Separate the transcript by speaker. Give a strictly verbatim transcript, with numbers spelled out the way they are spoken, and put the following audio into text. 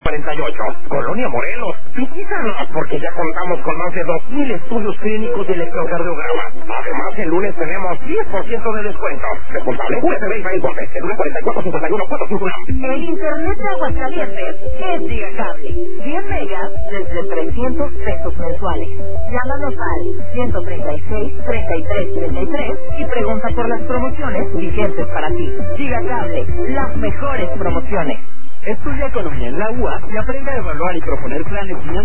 Speaker 1: cuarenta y ocho, Colonia Morelos. Visítanos porque ya contamos con más de dos mil estudios clínicos de electrocardiograma. Además, el lunes tenemos diez por ciento de descuento. Responsable U S B y Importe. El lunes cuarenta y cuatro cincuenta y uno cuatro cinco uno.
Speaker 2: El internet de Aguascalientes es Gigacable. diez megas desde trescientos pesos mensuales. Llámanos al ciento treinta y seis, treinta y tres, treinta y tres y pregunta por las promociones vigentes para ti. Gigacable, las mejores promociones.
Speaker 3: Estudia economía en la U A S y aprende a evaluar y proponer planes financieros